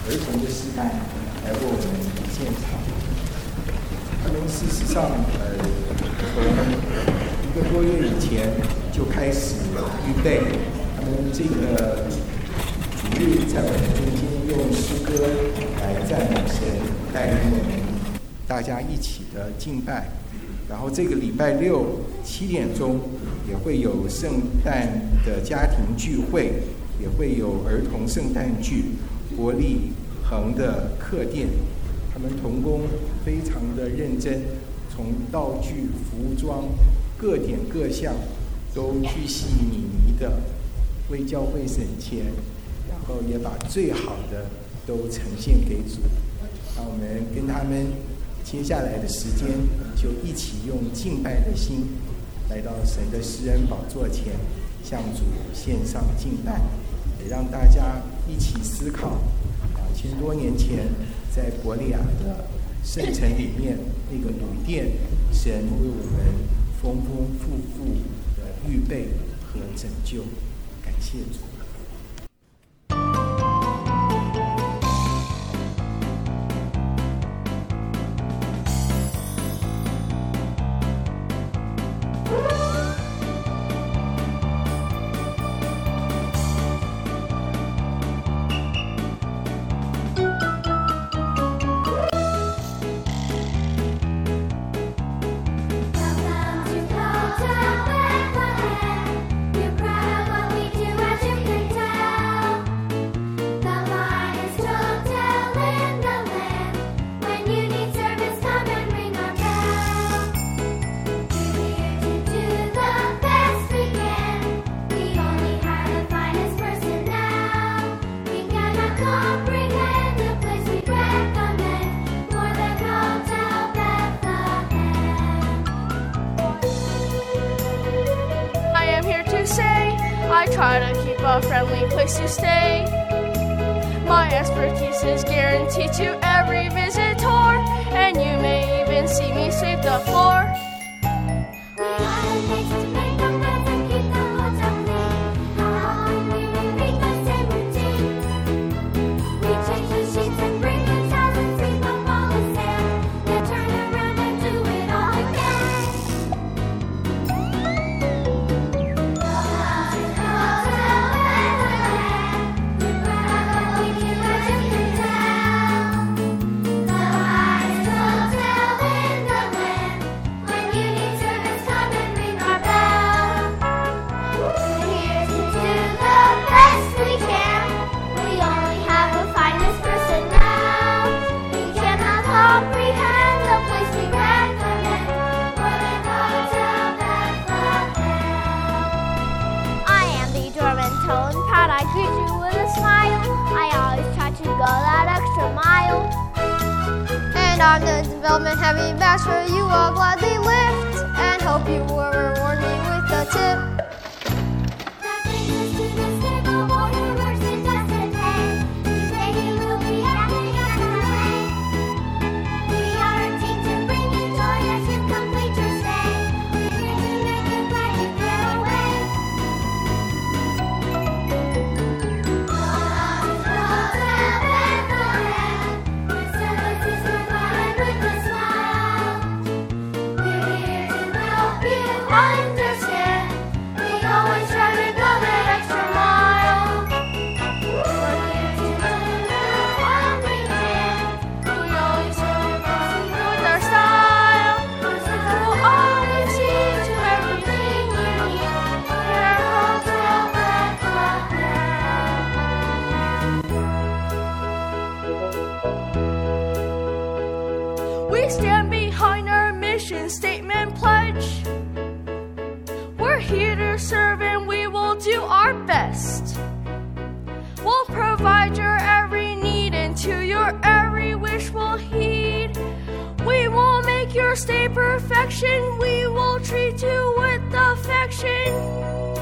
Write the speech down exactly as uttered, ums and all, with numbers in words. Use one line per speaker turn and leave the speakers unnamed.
儿童的时代来为我们献唱。他们事实上，呃，从一个多月以前就开始预备，他们这个主日在我们中间用诗歌来赞美神，带领我们大家一起的敬拜。然后这个礼拜六七点钟也会有圣诞的家庭聚会，也会有儿童圣诞剧，国立恒的客店，他们同工非常的认真，从道具、服装各点各项都巨细靡遗的为教会省钱，然后也把最好的都呈现给主。让我们跟他们接下来的时间就一起用敬拜的心来到神的施恩宝座前，向主献上敬拜，也让大家一起思考两千多年前在伯利亚的圣城里面那个旅店，神为我们丰丰富富的预备和拯救。感谢主。
I try to keep a friendly place to stay. My expertise is guaranteed to every visitor, and you may even see me sweep the floor. We are the next to make them friends and keep the woods clean. How often we repeat the same routine. We change the sheets and bring the towels and sweep up all the sand. Then turn around and do it all again. I'm the development heavy master you will gladly lift, and hope you will reward me with a tip. That brings us to the stable border versus just a day. Today you will be happy as a way. We are a team to bring you joy as you complete your stay. We're here to make you glad you get away. Understand, we always try to go that extra mile. We're here to do everything. We always try to go with our style. We'll always see to everything you need. We're a hotel Bethlehem. We stand behind our mission statement pledge. We're here to serve and we will do our best. We'll provide your every need and to your every wish we'll heed. We will make your stay perfection. We will treat you with affection.